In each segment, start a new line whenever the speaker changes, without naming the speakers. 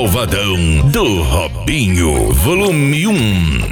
Malvadão do Robinho, volume 1.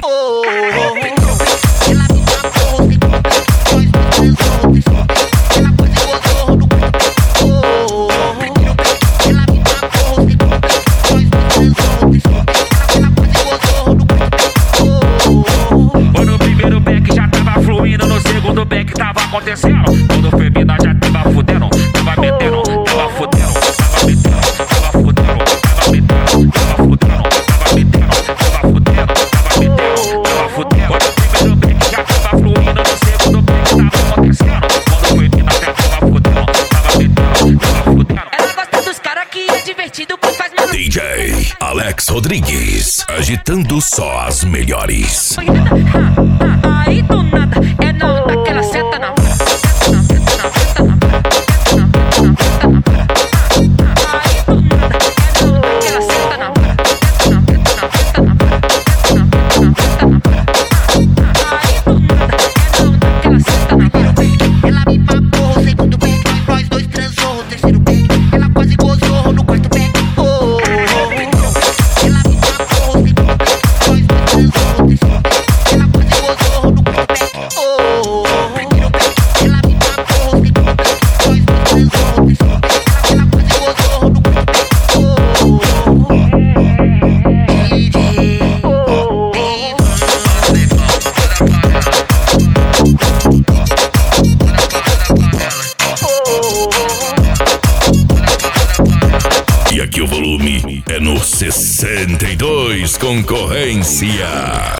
No primeiro back já tava fluindo, no segundo back tava acontecendo. Quando foi mina já tava fudendo, tava metendo, tava fudendo, tava metendo, tava fudendo, tava metendo, tava fudendo, tava metendo, tava fudendo, tava metendo, tava fudendo. No primeiro back já tava fluindo, no segundo back tava acontecendo. Quando foi mina já tava fudendo, tava metendo, tava fudendo.
Ela gosta dos caras que é divertido, que faz meu
DJ Alex Rodrigues, agitando só as melhores.
Aí do nada, é na onda que ela senta na
Ela me papou o segundo back, nós dois transou o terceiro back. Ela quase gozou no quarto back. Ela me papou o segundo back, nós dois transou o terceiro back. Ela quase gozou no quarto back. Primeiro back, ela me papou o segundo back, nós dois transou o terceiro back. Ela quase gozou no quarto back.
E aqui o volume é no 62 Concorrência.